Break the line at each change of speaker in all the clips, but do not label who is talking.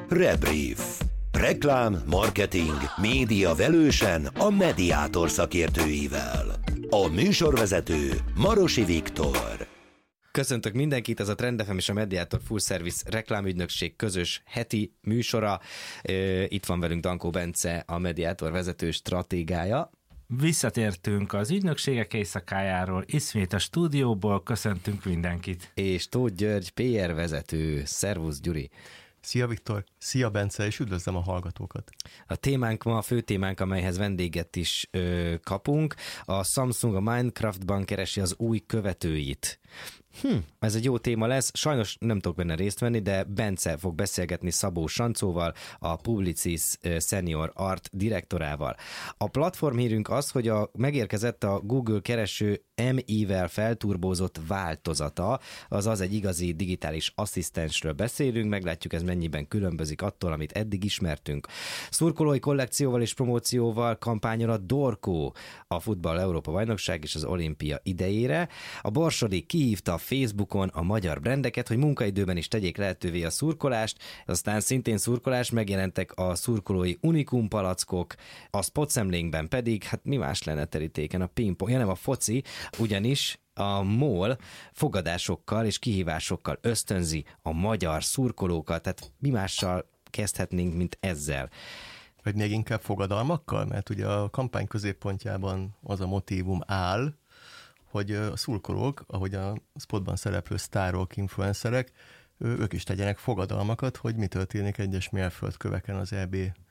Rebrief. Reklám, marketing, média velősen a Mediator szakértőivel. A műsorvezető Marosi Viktor.
Köszöntök mindenkit, ez a Trend FM és a Mediator Full Service reklámügynökség közös heti műsora. Itt van velünk Dankó Bence, a Mediator vezető stratégája.
Visszatértünk az ügynökségek éjszakájáról, ismét a stúdióból, köszöntünk mindenkit.
És Tóth György, PR vezető. Szervusz, Gyuri!
Szia Viktor, szia Bence, és üdvözlöm a hallgatókat.
A témánk ma, a fő témánk, amelyhez vendéget is kapunk. A Samsung a Minecraftban keresi az új követőit. Ez egy jó téma lesz, sajnos nem tudok benne részt venni, de Bence fog beszélgetni Szabó Sancóval, a Publicis Senior Art direktorával. A platformhírünk az, hogy megérkezett a Google kereső MI-vel felturbózott változata, azaz egy igazi digitális asszisztensről beszélünk, meglátjuk, ez mennyiben különbözik attól, amit eddig ismertünk. Szurkolói kollekcióval és promócióval kampányol a Dorkó, a Futball Európa Bajnokság és az Olimpia idejére. A Borsodi kihívta a Facebookon a magyar brendeket, hogy munkaidőben is tegyék lehetővé a szurkolást, aztán szintén szurkolás, megjelentek a szurkolói Unikum palackok, a spotszemlénkben pedig, hát mi más lenne terítéken, a pingpong, nem a foci, ugyanis a MOL fogadásokkal és kihívásokkal ösztönzi a magyar szurkolókat, tehát mi mással kezdhetnénk, mint ezzel.
Vagy még inkább fogadalmakkal, mert ugye a kampány középpontjában az a motívum áll, hogy a szurkolók, ahogy a spotban szereplő sztárok, influencerek, ők is tegyenek fogadalmakat, hogy mi történik egyes mérföldköveken az EB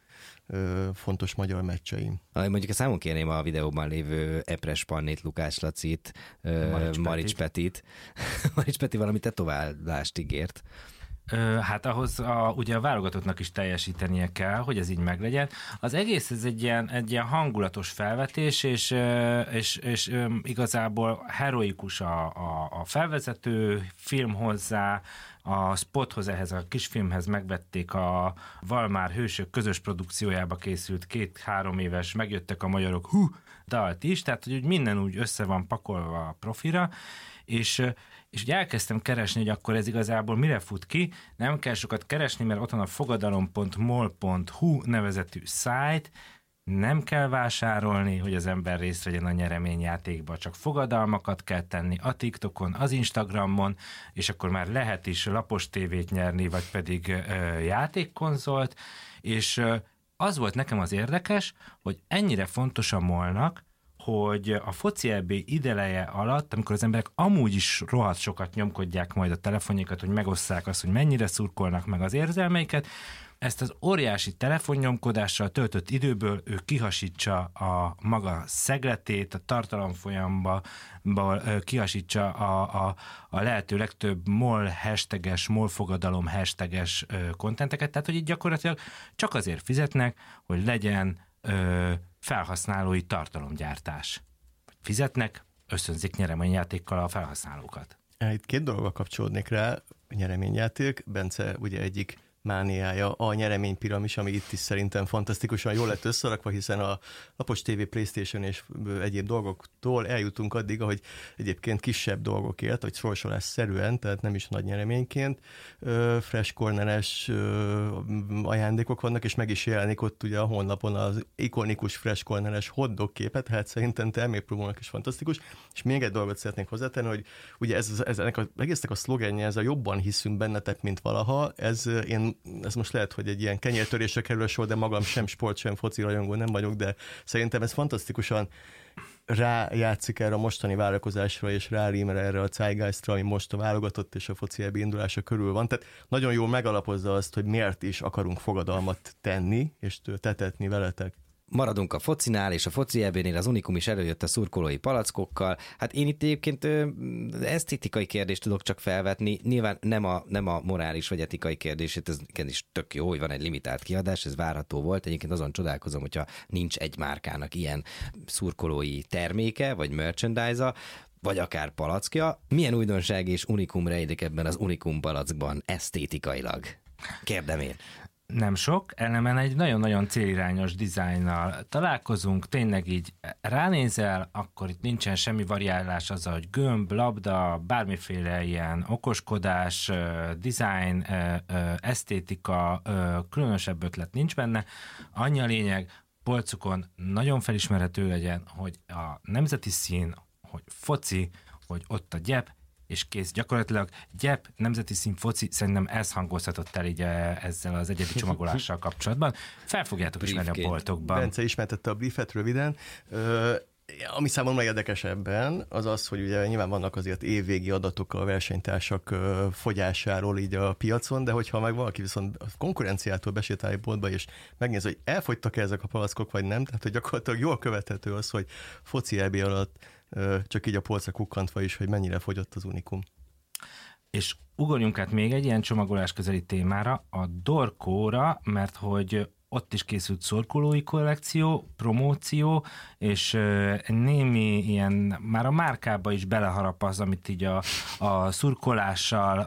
fontos magyar meccsein.
Mondjuk számon kérném a videóban lévő Epres Pannit, Lukács Lacit, Marics Petit. Marics Peti valami tetoválást ígért.
Hát ahhoz ugye a válogatottnak is teljesítenie kell, hogy ez így meglegyen. Az egész ez egy ilyen hangulatos felvetés, és igazából heroikus a felvezető film hozzá, a spothoz, ehhez a kisfilmhez megvették a Valmár Hősök közös produkciójába készült 2-3 éves Megjöttek a magyarok dalt is, tehát hogy minden úgy össze van pakolva a profira, és ugye elkezdtem keresni, hogy akkor ez igazából mire fut ki. Nem kell sokat keresni, mert ott van a fogadalom.mol.hu nevezetű szájt, nem kell vásárolni, hogy az ember részt vegyen a nyereményjátékba, csak fogadalmakat kell tenni a TikTokon, az Instagramon, és akkor már lehet is lapos tévét nyerni, vagy pedig játékkonzolt, és az volt nekem az érdekes, hogy ennyire fontos a MOL-nak, hogy a foci EB ideleje alatt, amikor az emberek amúgy is rohadt sokat nyomkodják majd a telefonjukat, hogy megosszák azt, hogy mennyire szurkolnak meg az érzelmeiket, ezt az óriási telefonnyomkodással töltött időből ő kihasítsa a maga szegletét, a tartalomfolyamból kihasítsa a lehető legtöbb MOL hashtages, MOL fogadalom hashtages kontenteket, tehát hogy itt gyakorlatilag csak azért fizetnek, hogy legyen felhasználói tartalomgyártás. Fizetnek, ösztönzik nyereményjátékkal a felhasználókat.
Itt két dologgal kapcsolódnék rá, a nyereményjáték, Bence ugye egyik mániája a nyereménypiramis, ami itt is szerintem fantasztikusan jól lett összerakva, hiszen a lapos TV, PlayStation és egyéb dolgoktól eljutunk addig, ahogy egyébként kisebb dolgokért, vagy sorsolásszerűen, tehát nem is nagy nyereményként, fresh corneres ajándékok vannak, és meg is jelenik ott ugye a honlapon az ikonikus fresh corneres hotdog képet, hát szerintem termékpromónak is fantasztikus, és még egy dolgot szeretnék hozzátenni, hogy ugye ennek az egésznek a szlogenje, ez a jobban hiszünk bennetek, mint valaha, ez most lehet, hogy egy ilyen kenyértörésre kerül a sor, de magam sem sport, sem foci rajongó nem vagyok, de szerintem ez fantasztikusan rájátszik erre a mostani várakozásra, és rárímel erre a zeitgeistra, ami most a válogatott és a foci EB indulása körül van. Tehát nagyon jól megalapozza azt, hogy miért is akarunk fogadalmat tenni, és tetetni veletek.
Maradunk a focinál, és a foci EB-nél az Unikum is előjött a szurkolói palackokkal. Hát én itt egyébként esztétikai kérdést tudok csak felvetni. Nyilván nem a morális vagy etikai kérdését, ez is tök jó, hogy van egy limitált kiadás, ez várható volt. Egyébként azon csodálkozom, hogyha nincs egy márkának ilyen szurkolói terméke, vagy merchandise-a, vagy akár palackja. Milyen újdonság és unikum rejlik ebben az Unikum palackban esztétikailag? Kérdem én.
Nem sok, ellenben egy nagyon-nagyon célirányos dizájnnal találkozunk, tényleg így ránézel, akkor itt nincsen semmi variálás azzal, hogy gömb, labda, bármiféle ilyen okoskodás, design, esztétika, különösebb ötlet nincs benne. Annyi a lényeg, polcukon nagyon felismerhető legyen, hogy a nemzeti szín, hogy foci, hogy ott a gyep, és kész. Gyakorlatilag gyep, nemzeti szín, foci, szerintem ez hangozhatott el így ezzel az egyedi csomagolással kapcsolatban. Fel fogjátok ismerni a boltokban.
Bence ismertette a briefet röviden. Ami számomra érdekes ebben, az az, hogy ugye nyilván vannak azért évvégi adatok a versenytársak fogyásáról így a piacon, de hogyha meg valaki viszont a konkurenciától besétál egy boltba, és megnéz, hogy elfogytak-e ezek a palackok, vagy nem, tehát hogy gyakorlatilag jól követhető az, hogy foci EB alatt csak így a polcra kukkantva is, hogy mennyire fogyott az Unikum.
És ugorjunk át még egy ilyen csomagolás közeli témára, a Dorkóra, mert hogy ott is készült szurkolói kollekció, promóció, és némi ilyen, már a márkába is beleharap az, amit így a szurkolással,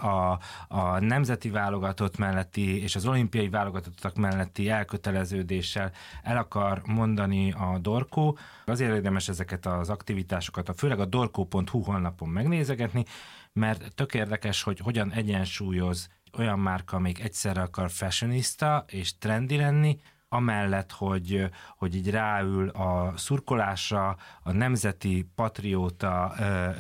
a nemzeti válogatott melletti és az olimpiai válogatottak melletti elköteleződéssel el akar mondani a Dorkó. Azért érdemes ezeket az aktivitásokat, főleg a dorkó.hu honlapon megnézegetni, mert tök érdekes, hogy hogyan egyensúlyoz olyan márka, amelyik egyszerre akar fashionista és trendi lenni, amellett, hogy így ráül a szurkolásra, a nemzeti patrióta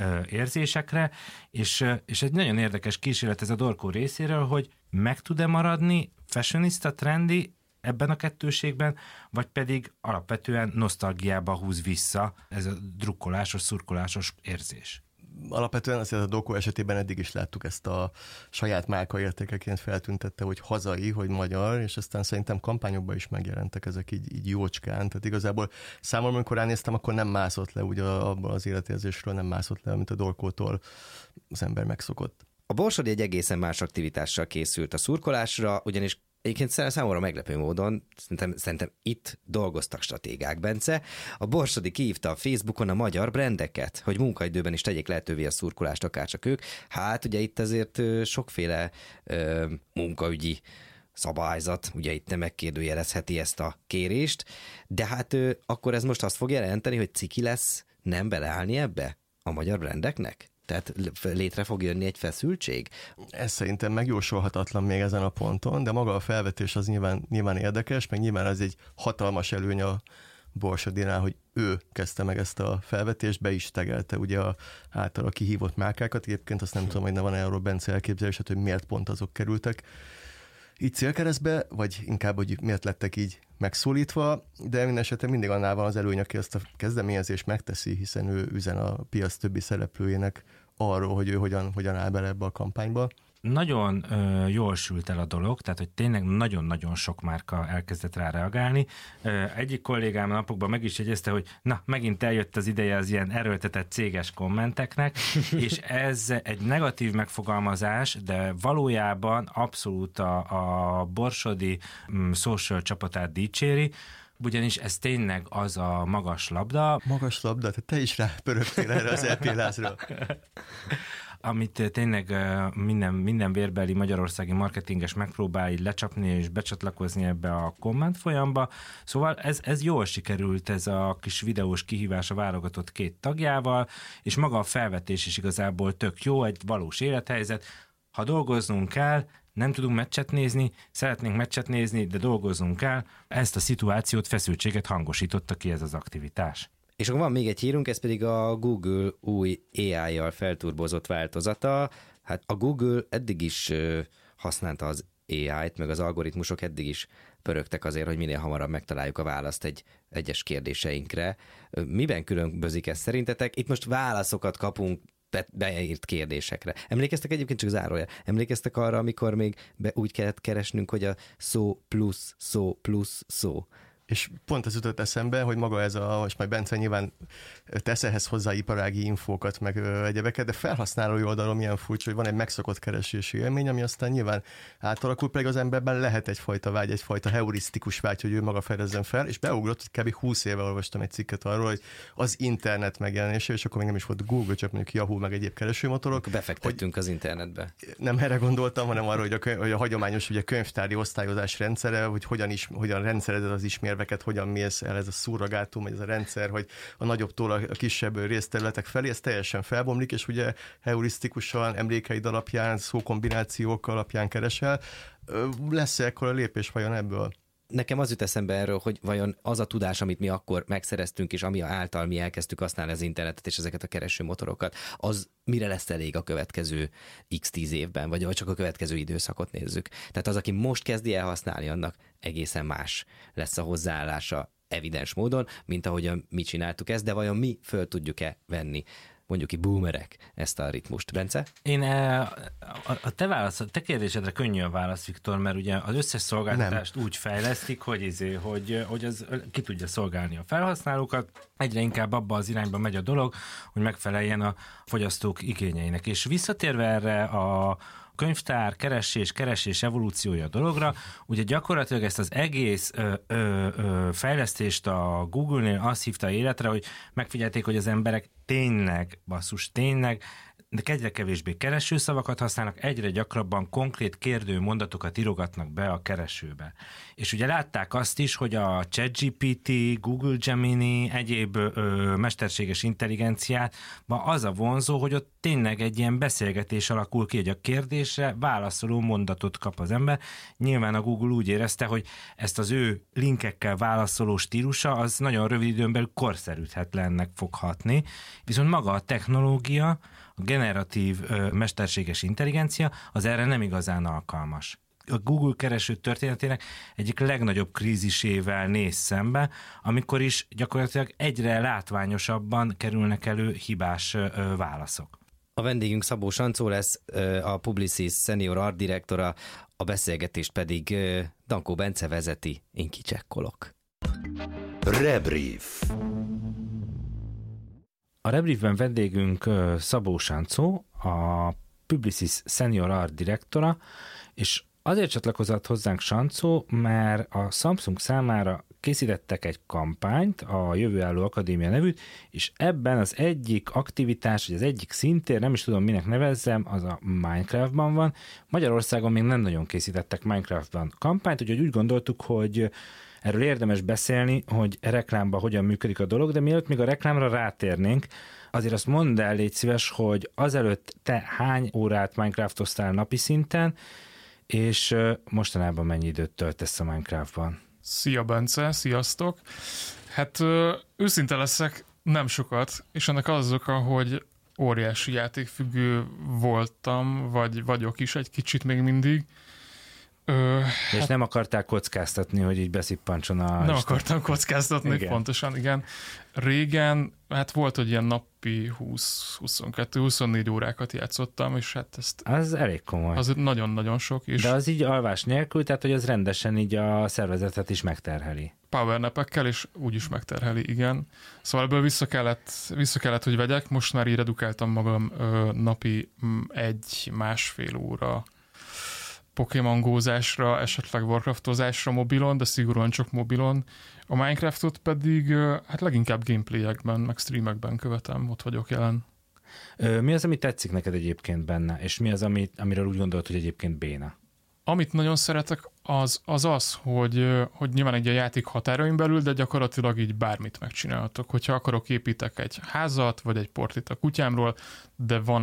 érzésekre, és egy nagyon érdekes kísérlet ez a Dorkó részéről, hogy meg tud-e maradni fashionista, trendi ebben a kettőségben, vagy pedig alapvetően nosztalgiába húz vissza ez a drukkolásos, szurkolásos érzés.
Alapvetően azért a Dorkó esetében eddig is láttuk ezt a saját márkaértékeként feltüntette, hogy hazai, hogy magyar, és aztán szerintem kampányokban is megjelentek ezek így jócskán. Tehát igazából számomra, amikor ránéztem, akkor nem mászott le, ugye abban az életérzésről nem mászott le, amit a Dorkótól az ember megszokott.
A Borsodi egy egészen más aktivitással készült a szurkolásra, ugyanis egyébként számomra meglepő módon, szerintem itt dolgoztak stratégák, Bence. A Borsodi kihívta a Facebookon a magyar brandeket, hogy munkaidőben is tegyék lehetővé a szurkolást, akárcsak ők. Hát ugye itt azért sokféle munkaügyi szabályzat, ugye itt nem megkérdőjelezheti ezt a kérést, de hát akkor ez most azt fog jelenteni, hogy ciki lesz nem beleállni ebbe a magyar brandeknek? Tehát létre fog jönni egy feszültség?
Ez szerintem megjósolhatatlan még ezen a ponton, de maga a felvetés az nyilván érdekes, meg nyilván ez egy hatalmas előny a Borsodinál, hogy ő kezdte meg ezt a felvetést, be is tegelte ugye általa kihívott márkákat. Egyébként azt nem tudom, hogy ne van erről Bence elképzelésed, hogy miért pont azok kerültek így célkeresztbe, vagy inkább, hogy miért lettek így megszólítva, de minden esetben mindig annál van az előny, aki ezt a kezdeményezést megteszi, hiszen ő üzen a piac többi szereplőjének arról, hogy ő hogyan áll bele ebbe a kampányba.
Nagyon jól sült el a dolog, tehát hogy tényleg nagyon-nagyon sok márka elkezdett rá reagálni. Egyik kollégám napokban meg is jegyezte, hogy na, megint eljött az ideje az ilyen erőltetett céges kommenteknek, és ez egy negatív megfogalmazás, de valójában abszolút a Borsodi social csapatát dicséri, ugyanis ez tényleg az a magas labda.
Magas labda, tehát te is rápörögtél erre az EP-lázra.
Amit tényleg minden vérbeli magyarországi marketinges megpróbál így lecsapni és becsatlakozni ebbe a komment folyamba. Szóval ez jól sikerült, ez a kis videós kihívás a válogatott 2 tagjával, és maga a felvetés is igazából tök jó, egy valós élethelyzet. Ha dolgoznunk kell, nem tudunk meccset nézni, szeretnénk meccset nézni, de dolgoznunk kell. Ezt a szituációt, feszültséget hangosította ki ez az aktivitás.
És akkor van még egy hírunk, ez pedig a Google új AI-jal felturbozott változata. Hát a Google eddig is használta az AI-t, meg az algoritmusok eddig is pörögtek azért, hogy minél hamarabb megtaláljuk a választ egy egyes kérdéseinkre. Miben különbözik ez szerintetek? Itt most válaszokat kapunk beírt kérdésekre. Emlékeztek egyébként, csak zárójel, emlékeztek arra, amikor még úgy kellett keresnünk, hogy a szó plusz szó plusz szó.
És pont az jutott eszembe, hogy maga ez most majd Bence nyilván tesz ehhez hozzá iparági infókat, meg egyebeket, de felhasználói oldalon milyen furcsa, hogy van egy megszokott keresési élmény, ami aztán nyilván átalakul, pedig az emberben lehet egyfajta vágy, egyfajta heurisztikus vágy, hogy ő maga fedezzen fel, és beugrott, hogy kb. 20 éve olvastam egy cikket arról, hogy az internet megjelenése, és akkor még nem is volt Google, csak mondjuk Yahoo, meg egyéb keresőmotorok.
Befektettünk az internetbe.
Nem erre gondoltam, hanem arra, hogy a hagyományos ugye, könyvtári osztályozás rendszere, hogy hogyan rendszerezed az ismérveket, hogyan mész el ez a szurrogátum, ez a rendszer, hogy a nagyobbtól a kisebb részterületek felé, ez teljesen felbomlik, és ugye heurisztikusan, emlékeid alapján, szókombinációk alapján keresel. Lesz-e ekkora lépés vajon ebből?
Nekem az jut eszembe erről, hogy vajon az a tudás, amit mi akkor megszereztünk, és ami által mi elkezdtük használni az internetet és ezeket a keresőmotorokat, az mire lesz elég a következő x-10 évben, vagy csak a következő időszakot nézzük. Tehát az, aki most kezdi el használni, annak egészen más lesz a hozzáállása evidens módon, mint ahogyan mi csináltuk ezt, de vajon mi föl tudjuk-e venni, mondjuk így boomerek, ezt a ritmust. Bence?
Én a te kérdésedre könnyű a válasz, Viktor, mert ugye az összes szolgáltatást úgy fejlesztik, hogy az ki tudja szolgálni a felhasználókat. Egyre inkább abba az irányba megy a dolog, hogy megfeleljen a fogyasztók igényeinek. És visszatérve erre a könyvtár, keresés evolúciója a dologra, ugye gyakorlatilag ezt az egész fejlesztést a Google-nél azt hívta életre, hogy megfigyelték, hogy az emberek tényleg, de egyre kevésbé keresőszavakat használnak, egyre gyakrabban konkrét kérdő mondatokat írogatnak be a keresőbe. És ugye látták azt is, hogy a ChatGPT, Google Gemini, egyéb mesterséges intelligenciát, az a vonzó, hogy ott tényleg egy ilyen beszélgetés alakul ki, hogy a kérdésre válaszoló mondatot kap az ember. Nyilván a Google úgy érezte, hogy ezt az ő linkekkel válaszoló stílusa, az nagyon rövid időn belül korszerűtlennek fog hatni. Viszont maga a technológia, a generatív mesterséges intelligencia az erre nem igazán alkalmas. A Google kereső történetének egyik legnagyobb krízisével néz szembe, amikor is gyakorlatilag egyre látványosabban kerülnek elő hibás válaszok.
A vendégünk Szabó Sancó lesz, a Publicis Senior Art Direktora, a beszélgetést pedig Dankó Bence vezeti, én kicsekkolok.
Rebrief.
A Rebriefben vendégünk Szabó Sancó, a Publicis Senior Art Direktora, és azért csatlakozott hozzánk Sancó, mert a Samsung számára készítettek egy kampányt, a Jövőálló Akadémia nevűt, és ebben az egyik aktivitás, vagy az egyik szintér, nem is tudom minek nevezzem, az a Minecraftban van. Magyarországon még nem nagyon készítettek Minecraftban kampányt, úgyhogy úgy gondoltuk, hogy erről érdemes beszélni, hogy reklámban hogyan működik a dolog, de mielőtt még a reklámra rátérnénk, azért azt mondd el, légy szíves, hogy azelőtt te hány órát Minecraftoztál napi szinten, és mostanában mennyi időt töltesz a Minecraftban?
Szia Bence, sziasztok! Hát őszinte leszek, nem sokat, és ennek az oka, hogy óriási játékfüggő voltam, vagy vagyok is egy kicsit még mindig.
És nem akarták kockáztatni, hogy így beszippancson a...
Nem akartam kockáztatni, igen. Pontosan, igen. Régen, hát volt, hogy ilyen napi 20-22-24 órákat játszottam, és hát ezt...
Az elég komoly.
Az nagyon-nagyon sok is.
De az így alvás nélkül, tehát hogy az rendesen így a szervezetet is megterheli.
Powernapekkel, és úgy is megterheli, igen. Szóval ebből vissza kellett, hogy vegyek. Most már így redukáltam magam napi 1-1,5 óra Pokémon gózásra, esetleg Warcraftozásra mobilon, de szigorúan csak mobilon. A Minecraftot pedig hát leginkább gameplayekben, meg streamekben követem, ott vagyok jelen.
Mi az, ami tetszik neked egyébként benne, és mi az, amiről úgy gondolod, hogy egyébként béna?
Amit nagyon szeretek, az, hogy nyilván egy a játék határain belül, de gyakorlatilag így bármit megcsinálhatok. Hogyha akarok, építek egy házat, vagy egy portit a kutyámról, de van,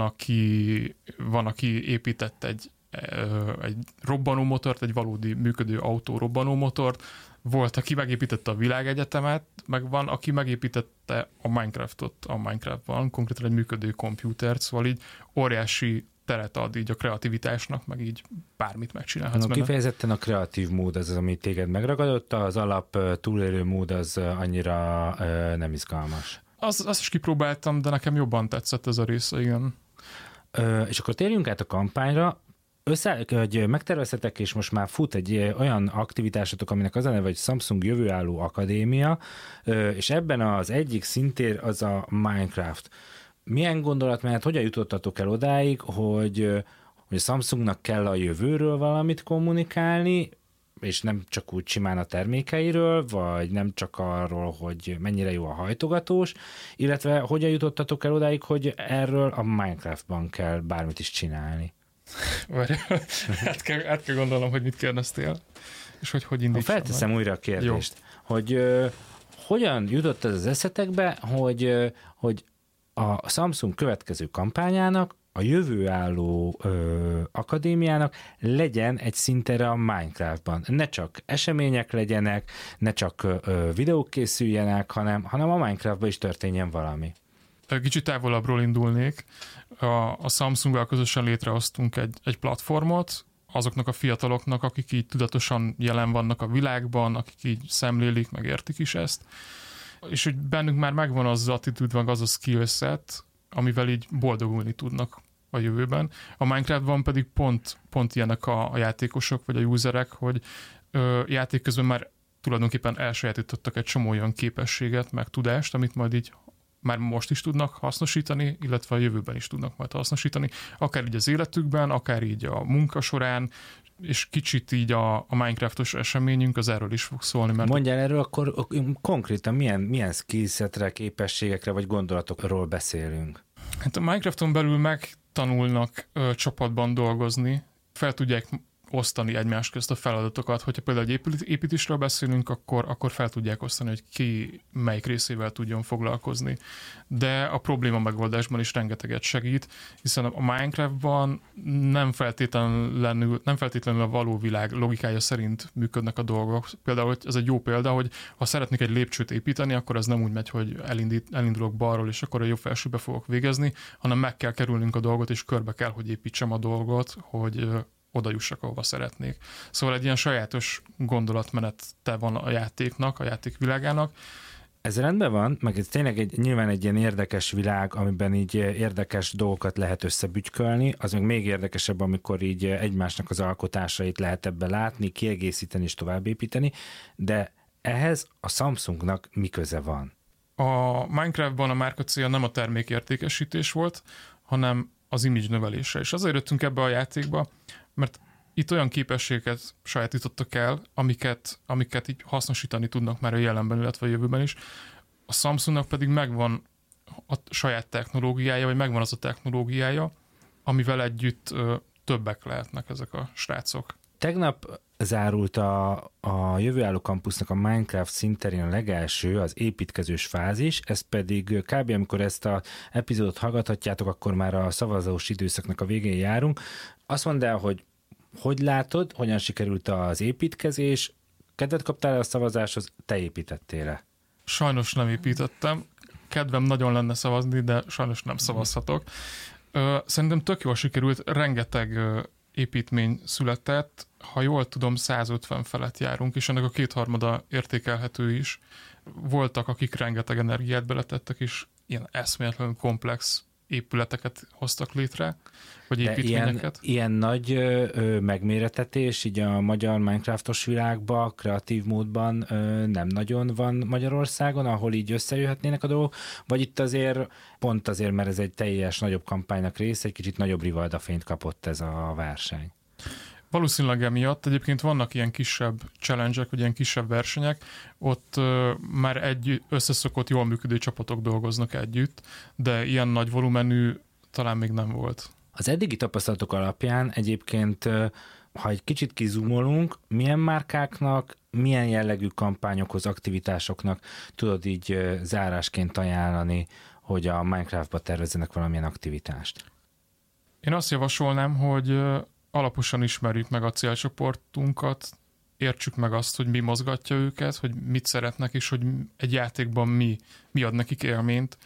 aki épített egy robbanómotort, egy valódi működő autó robbanómotort, volt, aki megépítette a világegyetemet, meg van, aki megépítette a Minecraftot a Minecraftban, konkrétan egy működő kompjútert, szóval így óriási teret ad így a kreativitásnak, meg így bármit megcsinálhatsz.
Kifejezetten a kreatív mód az, ami téged megragadott, az alap túlélő mód az annyira nem izgalmas.
Azt is kipróbáltam, de nekem jobban tetszett ez a része, igen.
És akkor térjünk át a kampányra. hogy megtervezhetek, és most már fut egy olyan aktivitásotok, aminek az a neve, hogy Samsung Jövőálló Akadémia, és ebben az egyik szintér az a Minecraft. Milyen gondolatmenet, hogyan jutottatok el odáig, hogy a Samsungnak kell a jövőről valamit kommunikálni, és nem csak úgy simán a termékeiről, vagy nem csak arról, hogy mennyire jó a hajtogatós, illetve hogyan jutottatok el odáig, hogy erről a Minecraftban kell bármit is csinálni?
át kell gondolnom, hogy mit kérdeztél, és hogy indítsam.
Felteszem újra a kérdést, hogy hogyan jutott ez az eszetekbe, hogy a Samsung következő kampányának, a jövőálló akadémiának legyen egy szintere a Minecraftban. Ne csak események legyenek, ne csak videók készüljenek, hanem a Minecraftban is történjen valami.
Kicsit távolabbról indulnék. A Samsunggal közösen létrehoztunk egy platformot, azoknak a fiataloknak, akik így tudatosan jelen vannak a világban, akik így szemlélik, meg értik is ezt. És hogy bennünk már megvan az attitűd, meg az a skillset, amivel így boldogulni tudnak a jövőben. A Minecraftban pedig pont ilyenek a játékosok, vagy a userek, hogy játék közben már tulajdonképpen elsajátítottak egy csomó olyan képességet, meg tudást, amit majd így már most is tudnak hasznosítani, illetve a jövőben is tudnak majd hasznosítani, akár így az életükben, akár így a munka során, és kicsit így a Minecraftos eseményünk az erről is fog szólni. Mert
mondjál erről, akkor konkrétan milyen skillsetre, képességekre vagy gondolatokról beszélünk?
Hát a Minecrafton belül megtanulnak csapatban dolgozni, fel tudják osztani egymás közt a feladatokat. Hogyha például egy építésről beszélünk, akkor fel tudják osztani, hogy ki melyik részével tudjon foglalkozni. De a probléma megoldásban is rengeteget segít, hiszen a Minecraftban nem feltétlenül a való világ logikája szerint működnek a dolgok. Például ez egy jó példa, hogy ha szeretnék egy lépcsőt építeni, akkor az nem úgy megy, hogy elindulok balról, és akkor a jobb felsőbe fogok végezni, hanem meg kell kerülnünk a dolgot, és körbe kell, hogy építsem a dolgot, hogy oda jussak, ahova szeretnék. Szóval egy ilyen sajátos gondolatmenete van a játéknak, a játékvilágának.
Ez rendben van, meg ez tényleg nyilván egy ilyen érdekes világ, amiben így érdekes dolgokat lehet összebütykölni, az meg még érdekesebb, amikor így egymásnak az alkotásait lehet ebbe látni, kiegészíteni és továbbépíteni, de ehhez a Samsungnak mi köze van?
A Minecraftban a márka célja nem a termékértékesítés volt, hanem az image növelése. És azért jöttünk ebbe a játékba, mert itt olyan képességeket sajátítottak el, amiket így hasznosítani tudnak már a jelenben, illetve a jövőben is. A Samsungnak pedig megvan a saját technológiája, vagy megvan az a technológiája, amivel együtt többek lehetnek ezek a srácok.
Tegnap zárult a jövőálló kampusznak a Minecraft szinterén a legelső, az építkezős fázis, ez pedig kb. Amikor ezt az epizódot hallgathatjátok, akkor már a szavazós időszaknak a végén járunk. Azt mondd el, hogy látod, hogyan sikerült az építkezés, kedvet kaptál a szavazáshoz, te építettél-e?
Sajnos nem építettem, kedvem nagyon lenne szavazni, de sajnos nem szavazhatok. Szerintem tök jól sikerült, rengeteg építmény született, ha jól tudom, 150 felett járunk, és ennek a 2/3 értékelhető is. Voltak, akik rengeteg energiát beletettek, és ilyen eszméletlenül komplex épületeket hoztak létre, vagy építményeket.
Ilyen nagy megméretetés így a magyar Minecraftos világban, kreatív módban nem nagyon van Magyarországon, ahol így összejöhetnének a dolgok, vagy itt azért, pont azért, mert ez egy teljes nagyobb kampánynak része, egy kicsit nagyobb rivaldafényt kapott ez a verseny.
Valószínűleg emiatt. Egyébként vannak ilyen kisebb challenge-ek, vagy ilyen kisebb versenyek, ott már összeszokott, jól működő csapatok dolgoznak együtt, de ilyen nagy volumenű talán még nem volt.
Az eddigi tapasztalatok alapján egyébként, ha egy kicsit kizumolunk, milyen márkáknak, milyen jellegű kampányokhoz, aktivitásoknak tudod így zárásként ajánlani, hogy a Minecraftba tervezzenek valamilyen aktivitást?
Én azt javasolnám, hogy alaposan ismerjük meg a célcsoportunkat, értsük meg azt, hogy mi mozgatja őket, hogy mit szeretnek, és hogy egy játékban mi ad nekik élményt,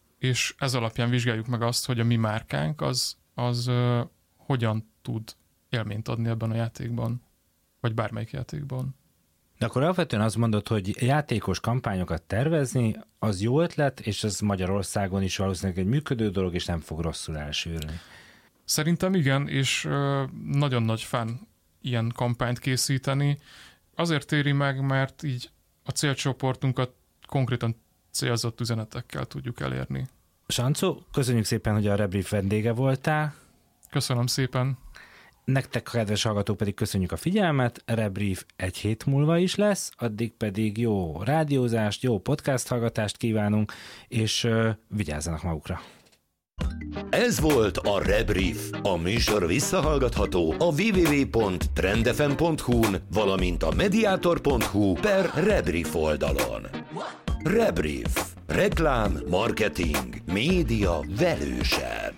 és ez alapján vizsgáljuk meg azt, hogy a mi márkánk az hogyan tud élményt adni ebben a játékban, vagy bármelyik játékban.
De akkor alapvetően azt mondod, hogy játékos kampányokat tervezni, az jó ötlet, és ez Magyarországon is valószínűleg egy működő dolog, és nem fog rosszul elsülni.
Szerintem igen, és nagyon nagy fán ilyen kampányt készíteni. Azért éri meg, mert így a célcsoportunkat konkrétan célzott üzenetekkel tudjuk elérni.
Sancó, köszönjük szépen, hogy a Rebrief vendége voltál.
Köszönöm szépen.
Nektek, kedves hallgatók, pedig köszönjük a figyelmet. Rebrief egy hét múlva is lesz, addig pedig jó rádiózást, jó podcast hallgatást kívánunk, és vigyázzanak magukra.
Ez volt a Rebrief. A műsor visszahallgatható a www.trendfm.hu-n, valamint a mediator.hu/Rebrief oldalon. Rebrief. Reklám, marketing, média velősen.